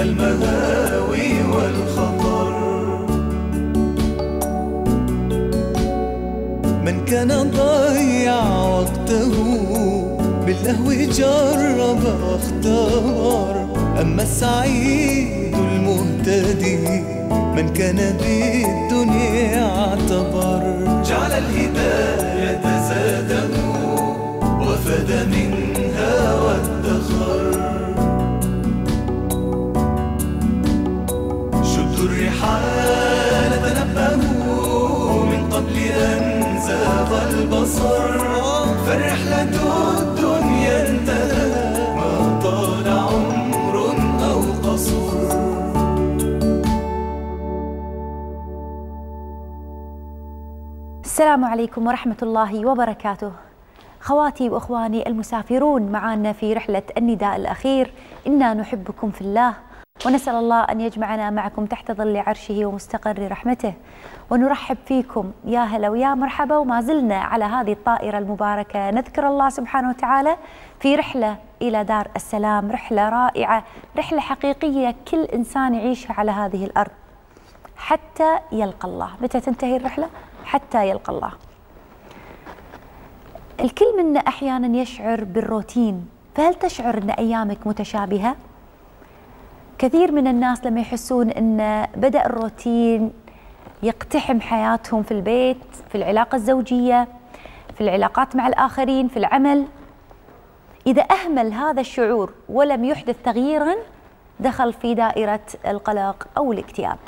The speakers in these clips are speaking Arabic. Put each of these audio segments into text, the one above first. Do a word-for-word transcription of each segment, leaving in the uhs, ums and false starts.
المهاوي والخطر. من كان ضيع وقته باللهو جرب اختار، أما السعيد المهتدي من كان بالدنيا اعتبر. جعل الهداية زاده وفد منها وادخر. شدوا الرحال تنبهوا من قبل أن زاغ البصر، فالرحلة الدنيا انتهى ما طال عمر أو قصر. السلام عليكم ورحمة الله وبركاته. خواتي وأخواني المسافرون معنا في رحلة النداء الأخير، إنا نحبكم في الله، ونسأل الله أن يجمعنا معكم تحت ظل عرشه ومستقر رحمته، ونرحب فيكم يا هلا ويا مرحبا. وما زلنا على هذه الطائرة المباركة نذكر الله سبحانه وتعالى في رحلة إلى دار السلام، رحلة رائعة، رحلة حقيقية كل إنسان يعيشها على هذه الأرض حتى يلقى الله. متى تنتهي الرحلة؟ حتى يلقى الله. الكل منا أحيانا يشعر بالروتين، فهل تشعر أن أيامك متشابهة؟ كثير من الناس لما يحسون أن بدأ الروتين يقتحم حياتهم في البيت، في العلاقة الزوجية، في العلاقات مع الآخرين، في العمل، إذا أهمل هذا الشعور ولم يحدث تغييرا دخل في دائرة القلق أو الاكتئاب.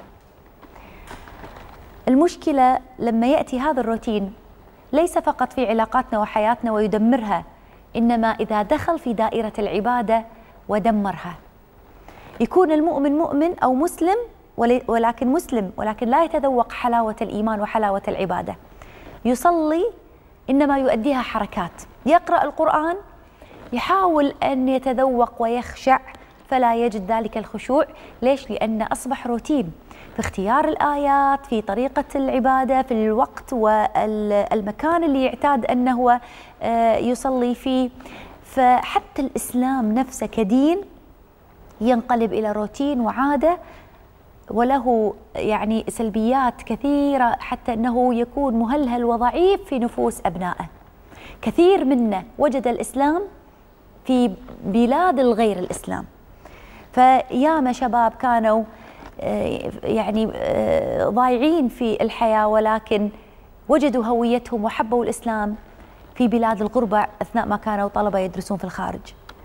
المشكلة لما يأتي هذا الروتين ليس فقط في علاقاتنا وحياتنا ويدمرها، إنما إذا دخل في دائرة العبادة ودمرها. يكون المؤمن مؤمن أو مسلم ولكن مسلم ولكن لا يتذوق حلاوة الإيمان وحلاوة العبادة. يصلي إنما يؤديها حركات، يقرأ القرآن يحاول أن يتذوق ويخشع فلا يجد ذلك الخشوع. ليش؟ لأن أصبح روتين في اختيار الآيات، في طريقة العبادة، في الوقت والمكان اللي يعتاد أنه يصلي فيه. فحتى الإسلام نفسه كدين ينقلب إلى روتين وعادة، وله يعني سلبيات كثيرة، حتى أنه يكون مهلهل وضعيف في نفوس أبنائه. كثير منا وجد الإسلام في بلاد الغير الإسلام، فياما شباب كانوا يعني ضايعين في الحياة ولكن وجدوا هويتهم وحبوا الإسلام في بلاد الغربة أثناء ما كانوا طلبة يدرسون في الخارج.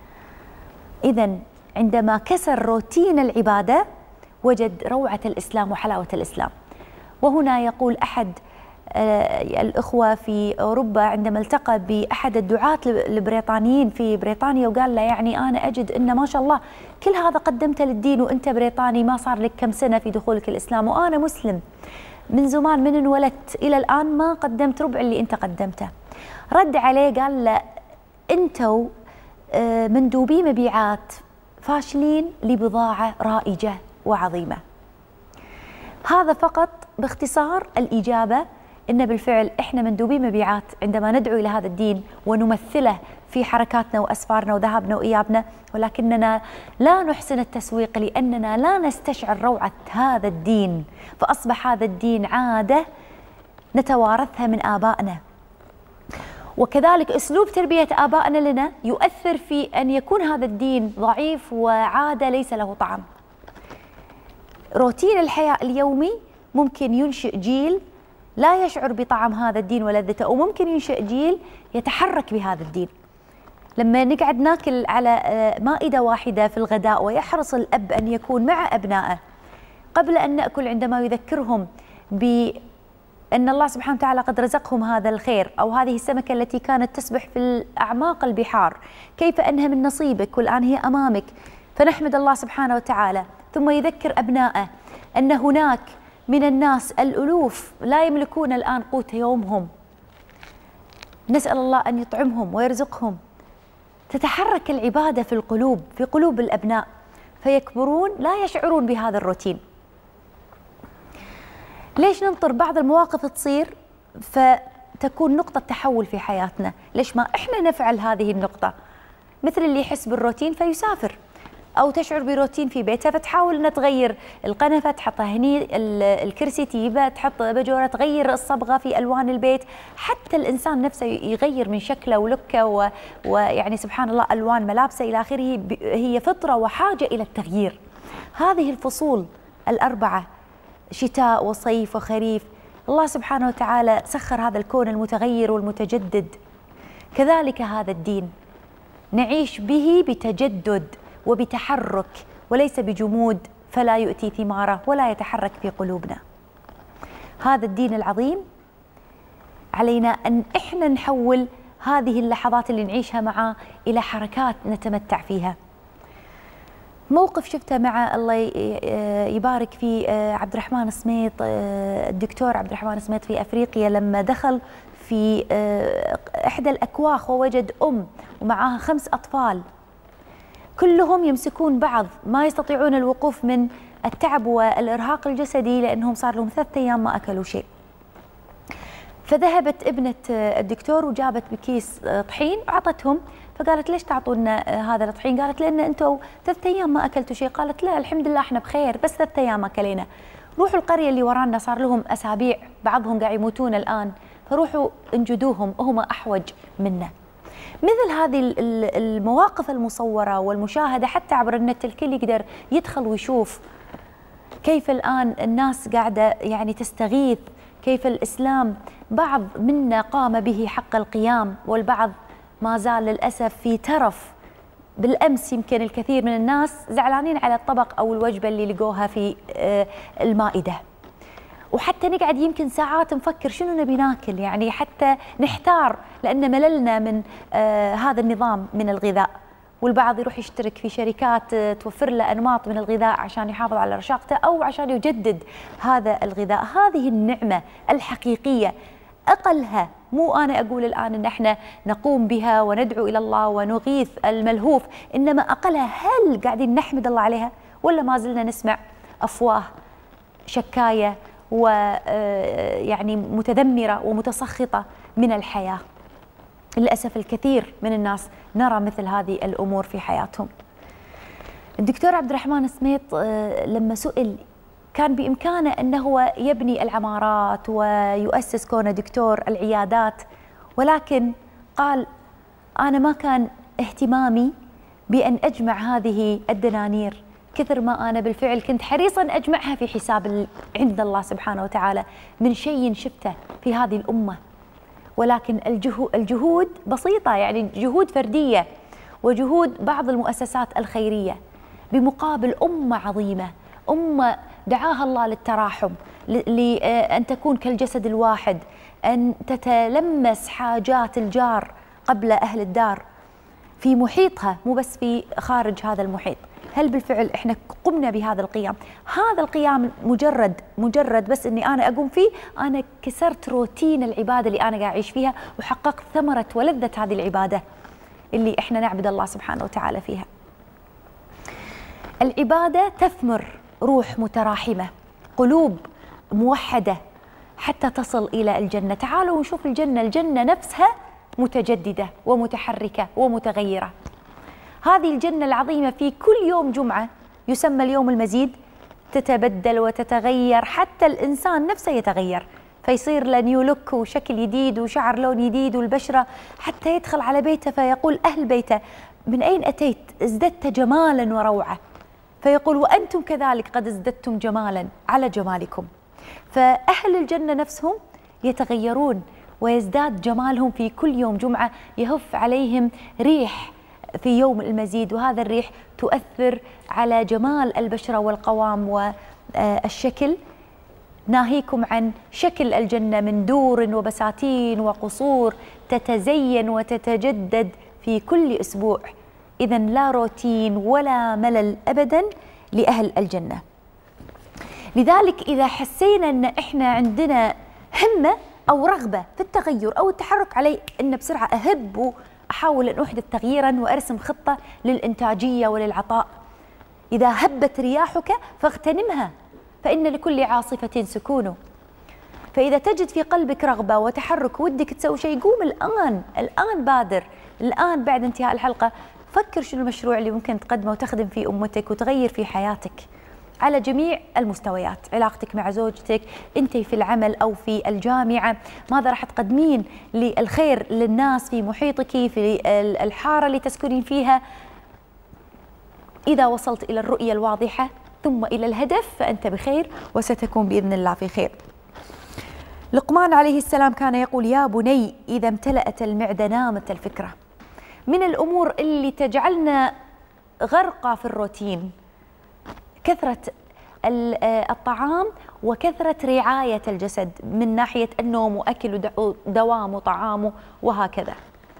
إذن عندما كسر روتين العبادة وجد روعة الإسلام وحلاوة الإسلام. وهنا يقول أحد الأخوة في أوروبا عندما التقى بأحد الدعاة البريطانيين في بريطانيا وقال له يعني أنا أجد أن ما شاء الله كل هذا قدمته للدين وأنت بريطاني، ما صار لك كم سنة في دخولك الإسلام، وأنا مسلم من زمان من انولدت إلى الآن ما قدمت ربع اللي أنت قدمته. رد عليه قال له أنتوا مندوبي مبيعات فاشلين لبضاعة رائجة وعظيمة. هذا فقط باختصار الإجابة، إن بالفعل إحنا مندوبي مبيعات عندما ندعو إلى هذا الدين ونمثله في حركاتنا وأسفارنا وذهابنا وإيابنا، ولكننا لا نحسن التسويق لأننا لا نستشعر روعة هذا الدين، فأصبح هذا الدين عادة نتوارثها من آبائنا. وكذلك أسلوب تربية آبائنا لنا يؤثر في أن يكون هذا الدين ضعيف وعادة ليس له طعم. روتين الحياة اليومي ممكن ينشئ جيل لا يشعر بطعم هذا الدين ولذته، وممكن ينشئ جيل يتحرك بهذا الدين. لما نقعد ناكل على مائدة واحدة في الغداء ويحرص الأب أن يكون مع أبنائه قبل أن نأكل، عندما يذكرهم بأن الله سبحانه وتعالى قد رزقهم هذا الخير، أو هذه السمكة التي كانت تسبح في أعماق البحار كيف أنها من نصيبك والآن هي أمامك، فنحمد الله سبحانه وتعالى. ثم يذكر أبنائه أن هناك من الناس الألوف لا يملكون الآن قوت يومهم، نسأل الله أن يطعمهم ويرزقهم. تتحرك العبادة في القلوب، في قلوب الأبناء، فيكبرون لا يشعرون بهذا الروتين. ليش ننطر بعض المواقف تصير فتكون نقطة تحول في حياتنا؟ ليش ما إحنا نفعل هذه النقطة؟ مثل اللي يحس بالروتين فيسافر، أو تشعر بروتين في بيتها، فتحاول أنها تغير القنفة تحطها هني، الكرسي تجيبه تحط أباجورة، تغير الصبغة في ألوان البيت، حتى الإنسان نفسه يغير من شكله ولوكه، ويعني سبحان الله ألوان ملابسه إلى آخره. هي فطرة وحاجة إلى التغيير. هذه الفصول الأربعة، شتاء وصيف وخريف، الله سبحانه وتعالى سخر هذا الكون المتغير والمتجدد. كذلك هذا الدين نعيش به بتجدد وبتحرك وليس بجمود، فلا يؤتي ثماره ولا يتحرك في قلوبنا. هذا الدين العظيم علينا أن إحنا نحول هذه اللحظات اللي نعيشها معه إلى حركات نتمتع فيها. موقف شفته مع الله يبارك في عبد الرحمن سميط، الدكتور عبد الرحمن سميط في أفريقيا، لما دخل في إحدى الأكواخ ووجد أم ومعها خمس أطفال كلهم يمسكون بعض، ما يستطيعون الوقوف من التعب والإرهاق الجسدي لأنهم صار لهم ثلاثة أيام ما أكلوا شيء. فذهبت ابنة الدكتور وجابت بكيس طحين وعطتهم، فقالت ليش تعطونا هذا الطحين؟ قالت لأن أنتم ثلاثة أيام ما أكلتوا شيء. قالت لا الحمد لله احنا بخير، بس ثلاثة أيام أكلينا. روحوا القرية اللي ورانا صار لهم أسابيع، بعضهم قاعد يموتون الآن، فروحوا انجدوهم، هم أحوج منا. مثل هذه المواقف المصورة والمشاهدة حتى عبر النت، الكل يقدر يدخل ويشوف كيف الآن الناس قاعدة يعني تستغيث، كيف الإسلام بعض منا قام به حق القيام، والبعض ما زال للأسف في ترف. بالأمس يمكن الكثير من الناس زعلانين على الطبق أو الوجبة اللي لقوها في المائدة، وحتى نقعد يمكن ساعات نفكر شنو نبي ناكل، يعني حتى نحتار لأن مللنا من آه هذا النظام من الغذاء. والبعض يروح يشترك في شركات توفر له أنماط من الغذاء عشان يحافظ على رشاقته أو عشان يجدد هذا الغذاء. هذه النعمة الحقيقية أقلها، مو أنا أقول الآن أن احنا نقوم بها وندعو إلى الله ونغيث الملهوف، إنما أقلها هل قاعدين نحمد الله عليها ولا ما زلنا نسمع أفواه شكاية ويعني متذمرة ومتسخطة من الحياة؟ للأسف الكثير من الناس نرى مثل هذه الأمور في حياتهم. الدكتور عبد الرحمن سميط لما سئل كان بإمكانه أنه هو يبني العمارات ويؤسس كونه دكتور العيادات، ولكن قال أنا ما كان اهتمامي بأن أجمع هذه الدنانير كثر ما أنا بالفعل كنت حريصا أجمعها في حساب عند الله سبحانه وتعالى من شيء شفته في هذه الأمة. ولكن الجهود بسيطة، يعني جهود فردية وجهود بعض المؤسسات الخيرية بمقابل أمة عظيمة، أمة دعاها الله للتراحم، لأن تكون كالجسد الواحد، أن تتلمس حاجات الجار قبل أهل الدار في محيطها مو بس في خارج هذا المحيط. هل بالفعل احنا قمنا بهذا القيام؟ هذا القيام مجرد مجرد بس اني انا اقوم فيه، انا كسرت روتين العباده اللي انا قاعد اعيش فيها وحققت ثمره ولذه هذه العباده اللي احنا نعبد الله سبحانه وتعالى فيها. العباده تثمر روح متراحمه، قلوب موحده حتى تصل الى الجنه. تعالوا نشوف الجنه، الجنه نفسها متجدده ومتحركه ومتغيره. هذه الجنة العظيمة في كل يوم جمعة يسمى اليوم المزيد، تتبدل وتتغير، حتى الإنسان نفسه يتغير فيصير له نيو لوك وشكل جديد وشعر لون جديد والبشرة، حتى يدخل على بيته فيقول أهل بيته من أين أتيت؟ ازددت جمالا وروعة، فيقول وأنتم كذلك قد ازددتم جمالا على جمالكم. فأهل الجنة نفسهم يتغيرون ويزداد جمالهم في كل يوم جمعة، يهف عليهم ريح في يوم المزيد، وهذا الريح تؤثر على جمال البشرة والقوام والشكل. ناهيكم عن شكل الجنة من دور وبساتين وقصور تتزين وتتجدد في كل أسبوع. إذن لا روتين ولا ملل أبدا لأهل الجنة. لذلك إذا حسينا أن إحنا عندنا همة أو رغبة في التغير أو التحرك، علي أن بسرعة أهب أحاول أن أحدث تغييرا وأرسم خطة للإنتاجية وللعطاء. إذا هبت رياحك فاغتنمها، فإن لكل عاصفة سكونه. فإذا تجد في قلبك رغبة وتحرك ودك تسوي شيء، قوم الآن، الآن بادر، الآن بعد انتهاء الحلقة فكر شنو المشروع اللي ممكن تقدمه وتخدم فيه أمتك وتغير في حياتك على جميع المستويات، علاقتك مع زوجتك، أنت في العمل أو في الجامعة، ماذا راح تقدمين للخير للناس في محيطك، في الحارة اللي تسكنين فيها. إذا وصلت إلى الرؤية الواضحة ثم إلى الهدف فأنت بخير وستكون بإذن الله في خير. لقمان عليه السلام كان يقول: يا بني إذا امتلأت المعدة نامت الفكرة. من الأمور اللي تجعلنا غرقى في الروتين كثرة الطعام وكثرة رعاية الجسد من ناحية النوم وأكل ودوام وطعام وهكذا،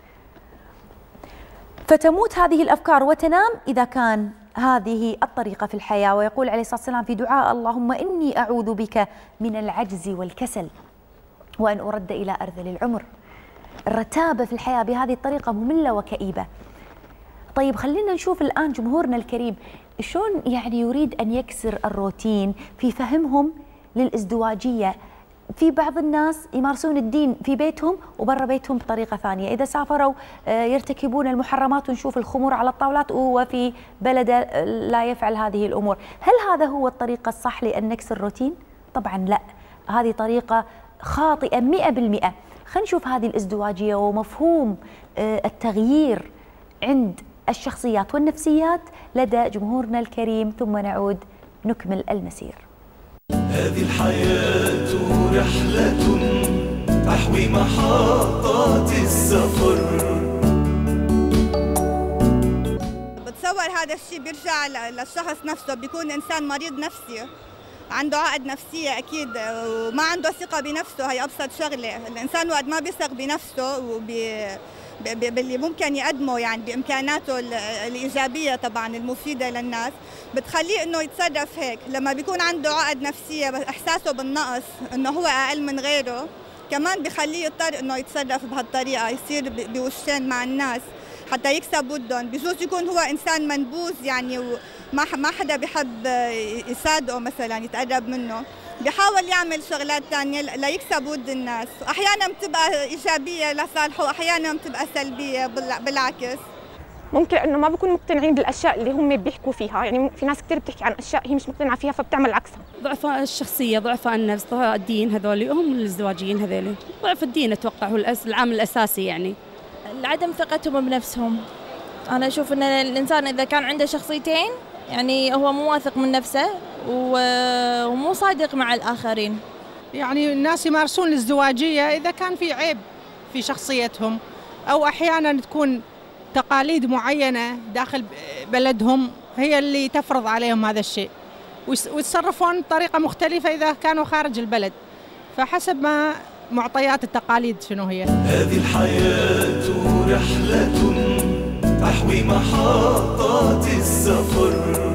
فتموت هذه الأفكار وتنام إذا كان هذه الطريقة في الحياة. ويقول عليه الصلاة والسلام في دعاء: اللهم إني أعوذ بك من العجز والكسل وأن أرد إلى أرذل العمر. الرتابة في الحياة بهذه الطريقة مملة وكئيبة. طيب خلينا نشوف الآن جمهورنا الكريم شلون يعني يريد أن يكسر الروتين في فهمهم للازدواجية. في بعض الناس يمارسون الدين في بيتهم وبرا بيتهم بطريقة ثانية، إذا سافروا يرتكبون المحرمات ونشوف الخمور على الطاولات وفي بلده لا يفعل هذه الأمور. هل هذا هو الطريقة الصح لأن نكسر الروتين؟ طبعا لا، هذه طريقة خاطئة مئة بالمئة. خلينا نشوف هذه الازدواجية ومفهوم التغيير عند الشخصيات والنفسيات لدى جمهورنا الكريم، ثم نعود نكمل المسير. هذه الحياة رحلة تحوي محطات السفر. بتصور هذا الشيء بيرجع للشخص نفسه، بيكون إنسان مريض نفسي عنده عقد نفسية أكيد وما عنده ثقة بنفسه. هي أبسط شغلة، الإنسان وقت ما بيثق بنفسه وبي باللي ممكن يقدمه يعني بإمكاناته الإيجابية طبعا المفيدة للناس، بتخليه إنه يتصرف هيك. لما بيكون عنده عقد نفسية إحساسه بالنقص إنه هو أقل من غيره كمان بخليه يضطر إنه يتصرف بهالطريقة، يصير بوشين مع الناس حتى يكسب ودهم. بجوز يكون هو إنسان منبوذ يعني وما ما حدا بيحب يصادقه مثلا يتقرب منه، بيحاول يعمل شغلات ثانية ليكسب ود الناس. أحيانا بتبقى إيجابية لصالحه وأحيانا بتبقى سلبية بالعكس. ممكن إنه ما بيكونوا مقتنعين بالأشياء اللي هم بيحكوا فيها، يعني في ناس كثير بتحكي عن أشياء هي مش مقتنعة فيها فبتعمل عكسها. ضعفاء الشخصية، ضعفاء النفس، ضعفاء الدين، هذول هم الازدواجيين هذول. ضعف الدين أتوقع هو العامل الأساسي، يعني عدم ثقتهم بنفسهم. أنا أشوف إن الإنسان إذا كان عنده شخصيتين يعني هو مو واثق من نفسه ومو صادق مع الآخرين. يعني الناس يمارسون الازدواجية إذا كان في عيب في شخصيتهم، أو أحيانا تكون تقاليد معينة داخل بلدهم هي اللي تفرض عليهم هذا الشيء، ويتصرفون بطريقة مختلفة إذا كانوا خارج البلد، فحسب ما معطيات التقاليد شنو هي. هذه الحياة رحلة تحوي محطات السفر.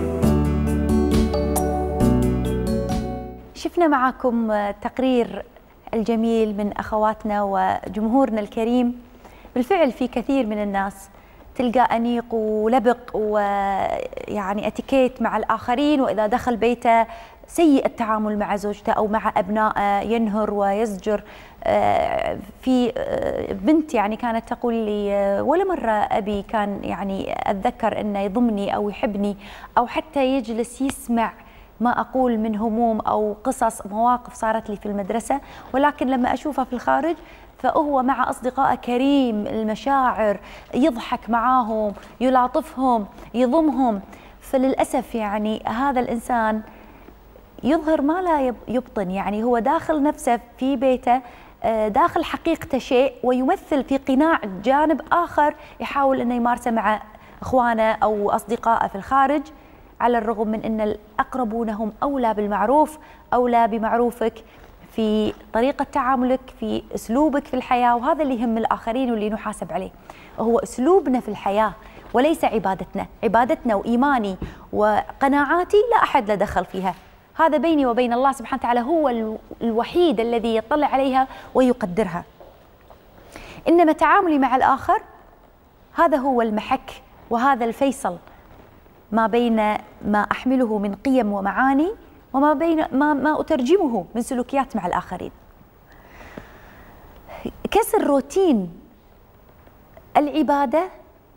شفنا معكم تقرير الجميل من أخواتنا وجمهورنا الكريم. بالفعل في كثير من الناس تلقى أنيق ولبق ويعني اتيكيت مع الآخرين، وإذا دخل بيته سيء التعامل مع زوجته أو مع أبنائه، ينهر ويزجر. في بنت يعني كانت تقول لي ولا مرة أبي كان يعني أتذكر أنه يضمني أو يحبني أو حتى يجلس يسمع ما أقول من هموم أو قصص مواقف صارت لي في المدرسة، ولكن لما أشوفه في الخارج فهو مع أصدقائه كريم المشاعر، يضحك معاهم، يلاطفهم، يضمهم. فللأسف يعني هذا الإنسان يظهر ما لا يبطن، يعني هو داخل نفسه في بيته داخل حقيقته شيء ويمثل في قناع جانب آخر يحاول أنه يمارسه مع إخوانه أو أصدقائه في الخارج، على الرغم من أن الأقربون هم أولى بالمعروف، أولى بمعروفك في طريقة تعاملك، في أسلوبك في الحياة. وهذا اللي يهم الآخرين واللي نحاسب عليه، هو أسلوبنا في الحياة وليس عبادتنا. عبادتنا وإيماني وقناعاتي لا أحد له دخل فيها، هذا بيني وبين الله سبحانه وتعالى، هو الوحيد الذي يطلع عليها ويقدرها. إنما تعاملي مع الآخر هذا هو المحك وهذا الفيصل ما بين ما أحمله من قيم ومعاني وما بين ما, ما أترجمه من سلوكيات مع الآخرين. كسر روتين العبادة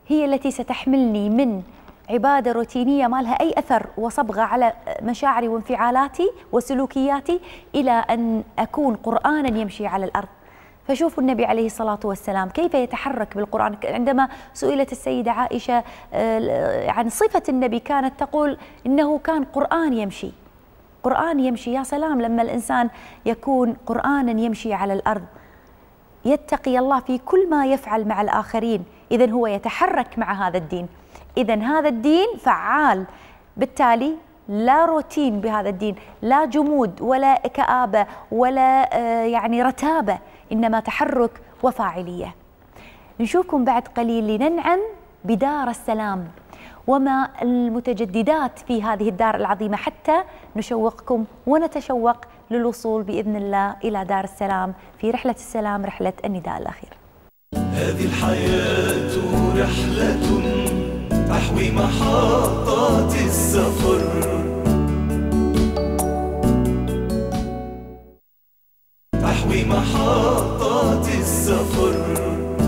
هي التي ستحملني من عبادة روتينية ما لها أي أثر وصبغة على مشاعري وانفعالاتي وسلوكياتي إلى أن أكون قرآنا يمشي على الأرض. فشوفوا النبي عليه الصلاة والسلام كيف يتحرك بالقرآن. عندما سئلت السيدة عائشة عن صفة النبي كانت تقول إنه كان قرآن يمشي، قرآن يمشي. يا سلام لما الإنسان يكون قرآنا يمشي على الأرض، يتقي الله في كل ما يفعل مع الآخرين، إذن هو يتحرك مع هذا الدين، إذن هذا الدين فعال. بالتالي لا روتين بهذا الدين، لا جمود ولا كآبة ولا يعني رتابة، إنما تحرك وفاعلية. نشوفكم بعد قليل لننعم بدار السلام وما المتجددات في هذه الدار العظيمة، حتى نشوقكم ونتشوق للوصول بإذن الله إلى دار السلام في رحلة السلام، رحلة النداء الأخير. هذه الحياة رحلة تحوي محطات السفر، تحوي محطات السفر.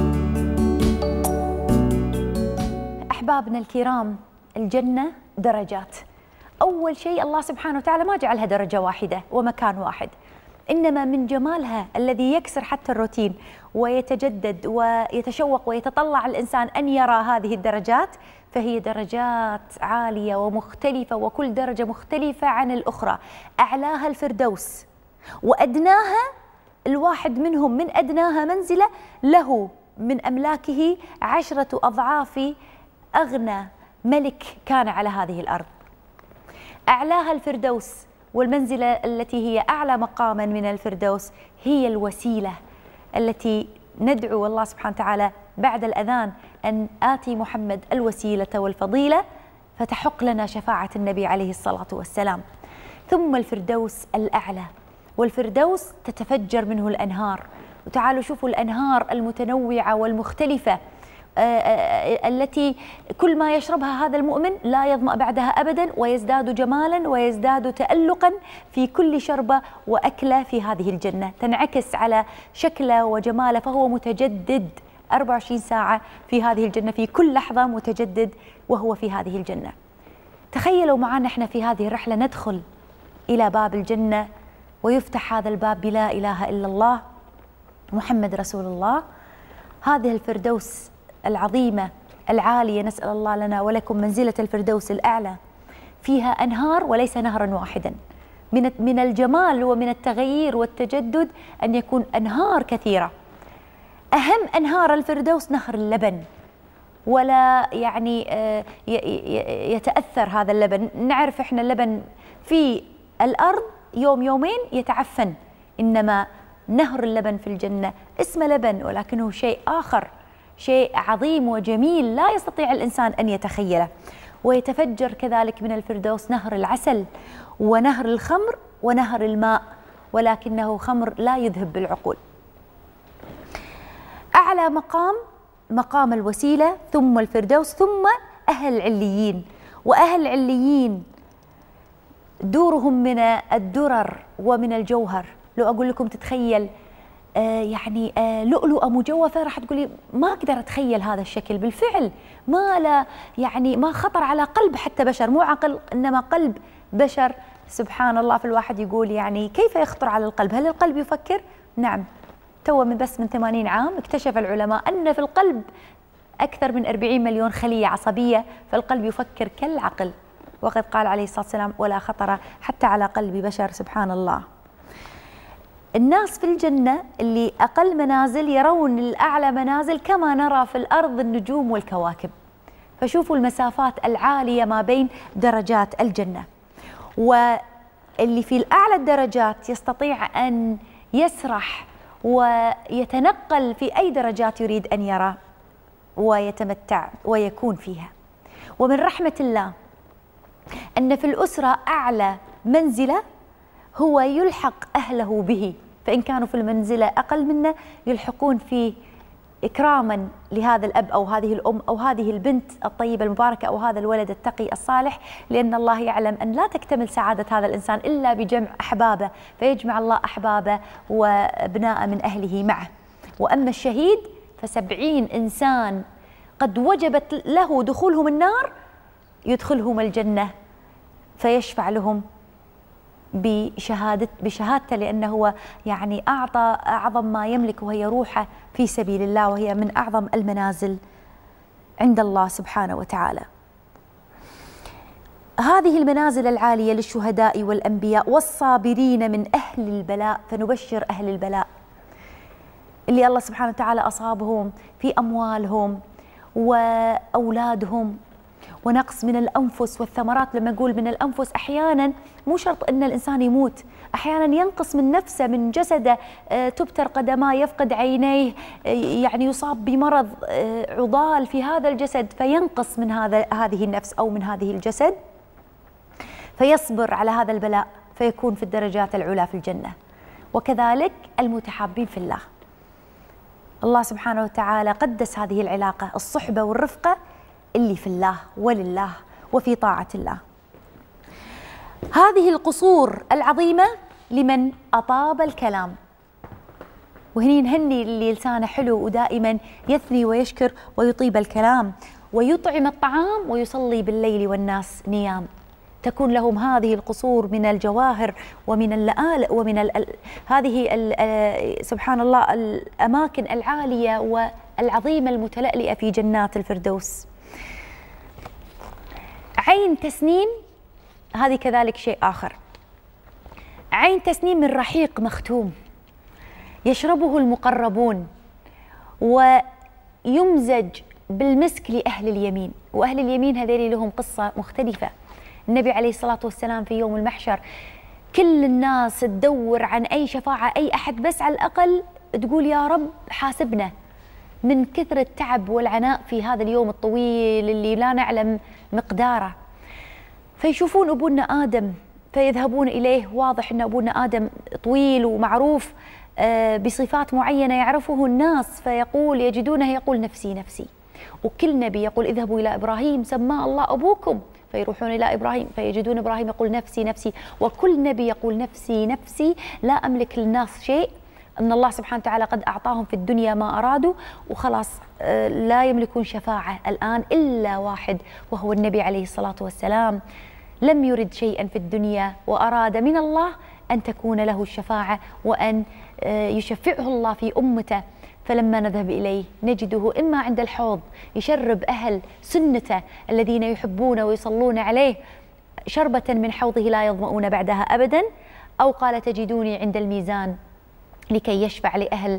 أحبابنا الكرام، الجنة درجات. أول شيء الله سبحانه وتعالى ما جعلها درجة واحدة ومكان واحد، إنما من جمالها الذي يكسر حتى الروتين ويتجدد ويتشوق ويتطلع الإنسان أن يرى هذه الدرجات، فهي درجات عالية ومختلفة، وكل درجة مختلفة عن الأخرى. أعلاها الفردوس، وأدناها الواحد منهم من أدناها منزلة له من أملاكه عشرة أضعاف أغنى ملك كان على هذه الأرض. أعلاها الفردوس، والمنزلة التي هي أعلى مقاما من الفردوس هي الوسيلة التي ندعو الله سبحانه وتعالى بعد الأذان أن آتي محمد الوسيلة والفضيلة فتحق لنا شفاعة النبي عليه الصلاة والسلام. ثم الفردوس الأعلى، والفردوس تتفجر منه الأنهار. وتعالوا شوفوا الأنهار المتنوعة والمختلفة التي كل ما يشربها هذا المؤمن لا يظمأ بعدها أبدا، ويزداد جمالا ويزداد تألقا في كل شربة وأكلة في هذه الجنة، تنعكس على شكله وجماله، فهو متجدد أربعة وعشرين ساعة في هذه الجنة، في كل لحظة متجدد وهو في هذه الجنة. تخيلوا معنا احنا في هذه الرحلة ندخل إلى باب الجنة ويفتح هذا الباب بلا إله إلا الله محمد رسول الله. هذه الفردوس العظيمة العالية، نسأل الله لنا ولكم منزلة الفردوس الأعلى، فيها أنهار وليس نهرا واحدا. من من الجمال ومن التغيير والتجدد أن يكون أنهار كثيرة. أهم أنهار الفردوس نهر اللبن، ولا يعني يتأثر هذا اللبن. نعرف إحنا اللبن في الأرض يوم يومين يتعفن، إنما نهر اللبن في الجنة اسمه لبن ولكنه شيء آخر، شيء عظيم وجميل لا يستطيع الإنسان أن يتخيله. ويتفجر كذلك من الفردوس نهر العسل ونهر الخمر ونهر الماء، ولكنه خمر لا يذهب بالعقول. أعلى مقام مقام الوسيلة، ثم الفردوس، ثم أهل عليين. وأهل عليين دورهم من الدرر ومن الجوهر. لو أقول لكم تتخيل آه يعني آه لؤلؤة مجوفة راح تقولي ما أقدر أتخيل هذا الشكل. بالفعل ما لا يعني ما خطر على قلب حتى بشر، مو عقل إنما قلب بشر. سبحان الله، في الواحد يقول يعني كيف يخطر على القلب؟ هل القلب يفكر؟ نعم، تو من بس من ثمانين عام اكتشف العلماء أن في القلب أكثر من أربعين مليون خلية عصبية، فالقلب يفكر كالعقل. وقد قال عليه الصلاة والسلام ولا خطر حتى على قلب بشر. سبحان الله. الناس في الجنة اللي أقل منازل يرون الأعلى منازل كما نرى في الأرض النجوم والكواكب. فشوفوا المسافات العالية ما بين درجات الجنة. واللي في الأعلى الدرجات يستطيع أن يسرح ويتنقل في أي درجات يريد أن يرى ويتمتع ويكون فيها. ومن رحمة الله أن في الأسرة أعلى منزلة هو يلحق أهله به، فإن كانوا في المنزلة أقل منه يلحقون فيه إكراما لهذا الأب أو هذه الأم أو هذه البنت الطيبة المباركة أو هذا الولد التقي الصالح، لأن الله يعلم أن لا تكتمل سعادة هذا الإنسان إلا بجمع أحبابه، فيجمع الله أحبابه وأبناء من أهله معه. وأما الشهيد فسبعين إنسان قد وجبت له دخولهم النار يدخلهم الجنة فيشفع لهم بشهادة بشهادته، لأنه هو يعني أعطى أعظم ما يملك وهي روحه في سبيل الله، وهي من أعظم المنازل عند الله سبحانه وتعالى. هذه المنازل العالية للشهداء والأنبياء والصابرين من أهل البلاء، فنبشر أهل البلاء اللي الله سبحانه وتعالى أصابهم في أموالهم وأولادهم ونقص من الأنفس والثمرات. لما نقول من الأنفس أحيانا مو شرط أن الإنسان يموت، أحيانا ينقص من نفسه من جسده، تبتر قدماه، يفقد عينيه، يعني يصاب بمرض عضال في هذا الجسد فينقص من هذا هذه النفس أو من هذه الجسد، فيصبر على هذا البلاء فيكون في الدرجات العلى في الجنة. وكذلك المتحابين في الله، الله سبحانه وتعالى قدس هذه العلاقة، الصحبة والرفقة اللي في الله ولله وفي طاعة الله. هذه القصور العظيمة لمن أطاب الكلام، وهني نهني اللي لسانه حلو ودائما يثني ويشكر ويطيب الكلام ويطعم الطعام ويصلي بالليل والناس نيام، تكون لهم هذه القصور من الجواهر ومن اللآلئ ومن ال هذه ال سبحان الله الأماكن العالية والعظيمة المتلألئة في جنات الفردوس. عين تسنيم هذه كذلك شيء آخر، عين تسنيم من رحيق مختوم يشربه المقربون ويمزج بالمسك لأهل اليمين، وأهل اليمين هذول لهم قصة مختلفة. النبي عليه الصلاة والسلام في يوم المحشر كل الناس تدور عن أي شفاعة، أي أحد بس على الأقل تقول يا رب حاسبنا من كثر التعب والعناء في هذا اليوم الطويل اللي لا نعلم مقداره. فيشوفون أبونا آدم فيذهبون إليه، واضح أن أبونا آدم طويل ومعروف بصفات معينة يعرفه الناس، فيقول يجدونه يقول نفسي نفسي. وكل نبي يقول اذهبوا إلى إبراهيم سماه الله أبوكم، فيروحون إلى إبراهيم فيجدون إبراهيم يقول نفسي نفسي. وكل نبي يقول نفسي نفسي، لا أملك للناس شيء، أن الله سبحانه وتعالى قد أعطاهم في الدنيا ما أرادوا وخلاص لا يملكون شفاعة الآن إلا واحد وهو النبي عليه الصلاة والسلام. لم يرد شيئا في الدنيا وأراد من الله أن تكون له الشفاعة وأن يشفعه الله في أمته. فلما نذهب إليه نجده إما عند الحوض يشرب أهل سنته الذين يحبون ويصلون عليه شربة من حوضه لا يظمؤون بعدها أبدا، أو قال تجدوني عند الميزان لكي يشفع لأهل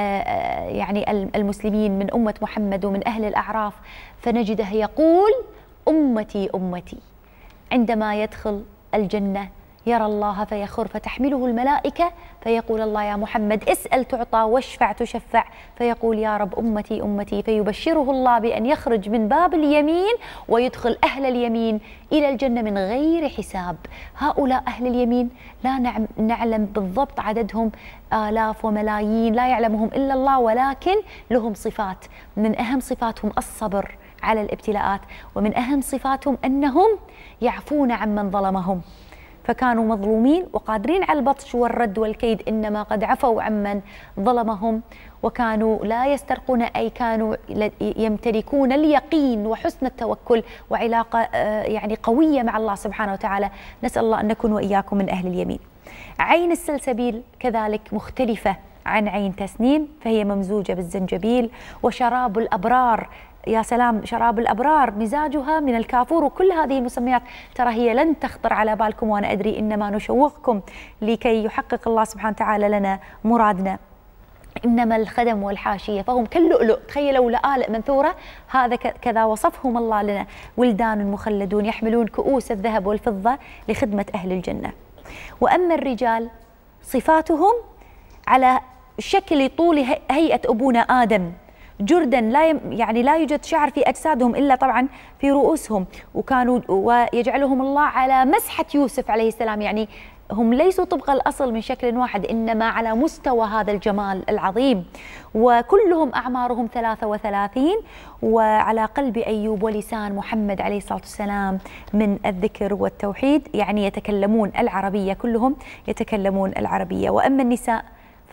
يعني المسلمين من أمة محمد ومن أهل الأعراف، فنجده يقول أمتي أمتي. عندما يدخل الجنة يرى الله فيخر فتحمله الملائكة فيقول الله يا محمد اسأل تعطى واشفع تشفع، فيقول يا رب أمتي أمتي، فيبشره الله بأن يخرج من باب اليمين ويدخل أهل اليمين إلى الجنة من غير حساب. هؤلاء أهل اليمين لا نعلم بالضبط عددهم، آلاف وملايين لا يعلمهم إلا الله، ولكن لهم صفات، من أهم صفاتهم الصبر على الابتلاءات، ومن أهم صفاتهم أنهم يعفون عمن ظلمهم، فكانوا مظلومين وقادرين على البطش والرد والكيد، إنما قد عفوا عمن ظلمهم وكانوا لا يسترقون، أي كانوا يمتلكون اليقين وحسن التوكل وعلاقة يعني قوية مع الله سبحانه وتعالى. نسأل الله أن نكون وإياكم من أهل اليمين. عين السلسبيل كذلك مختلفة عن عين تسنيم، فهي ممزوجة بالزنجبيل. وشراب الأبرار، يا سلام، شراب الأبرار مزاجها من الكافور. وكل هذه المسميات ترى هي لن تخطر على بالكم وأنا أدري، إنما نشوقكم لكي يحقق الله سبحانه وتعالى لنا مرادنا. إنما الخدم والحاشية فهم كاللؤلؤ، تخيلوا لآلئ منثورة، هذا كذا وصفهم الله لنا، ولدان مخلدون يحملون كؤوس الذهب والفضة لخدمة أهل الجنة. وأما الرجال صفاتهم على شكل طول هيئة أبونا آدم، جردا لا يعني لا يوجد شعر في أجسادهم إلا طبعا في رؤوسهم، وكانوا ويجعلهم الله على مسحة يوسف عليه السلام، يعني هم ليسوا طبق الأصل من شكل واحد، إنما على مستوى هذا الجمال العظيم. وكلهم أعمارهم ثلاثة وثلاثين، وعلى قلب أيوب ولسان محمد عليه الصلاة والسلام من الذكر والتوحيد، يعني يتكلمون العربية، كلهم يتكلمون العربية. وأما النساء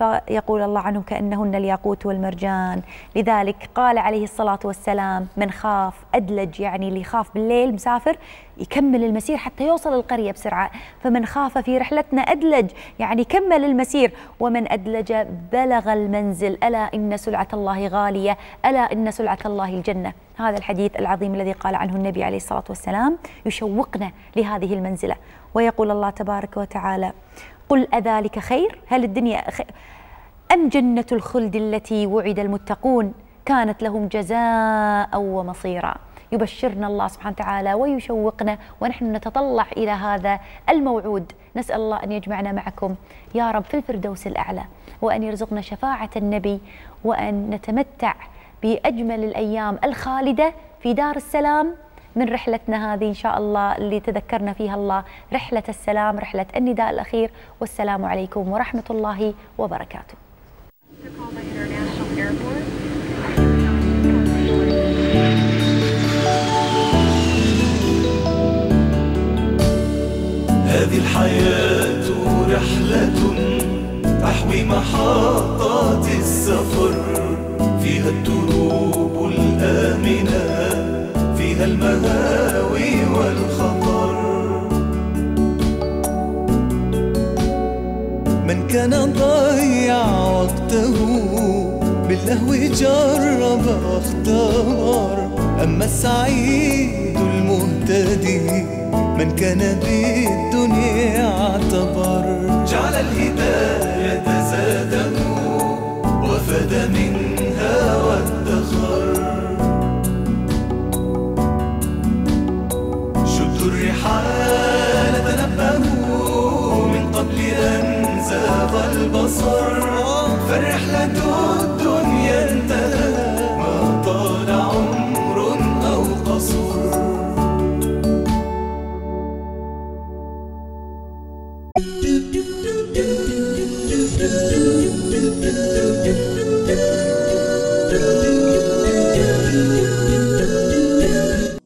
فيقول الله عنهم كأنهن الياقوت والمرجان. لذلك قال عليه الصلاة والسلام من خاف أدلج، يعني اللي يخاف بالليل مسافر يكمل المسير حتى يوصل القرية بسرعة. فمن خاف في رحلتنا أدلج، يعني كمل المسير. ومن أدلج بلغ المنزل، ألا إن سلعة الله غالية، ألا إن سلعة الله الجنة. هذا الحديث العظيم الذي قال عنه النبي عليه الصلاة والسلام يشوقنا لهذه المنزلة. ويقول الله تبارك وتعالى قل أذلك خير، هل الدنيا خير أم جنة الخلد التي وعد المتقون كانت لهم جزاء ومصيرا. يبشرنا الله سبحانه وتعالى ويشوقنا ونحن نتطلع إلى هذا الموعود. نسأل الله أن يجمعنا معكم يا رب في الفردوس الأعلى، وأن يرزقنا شفاعة النبي، وأن نتمتع بأجمل الأيام الخالدة في دار السلام من رحلتنا هذه إن شاء الله، اللي تذكرنا فيها الله رحلة السلام، رحلة النداء الأخير. والسلام عليكم ورحمة الله وبركاته. هذه الحياة رحلة تحوي محطات السفر، فيها الدروب الآمنة، فيها المهاوي والخطر. من كان ضيع وقته باللهو جرب واختار، أما السعيد المهتدي من كان بالدنيا اعتبر. جعل الهداية زاده وفاد منها وادخر. شدوا الرحال تنبهوا من قبل أن زاغ البصر، فالرحلة الدنيا انتهى ما طال عمر أو قصر.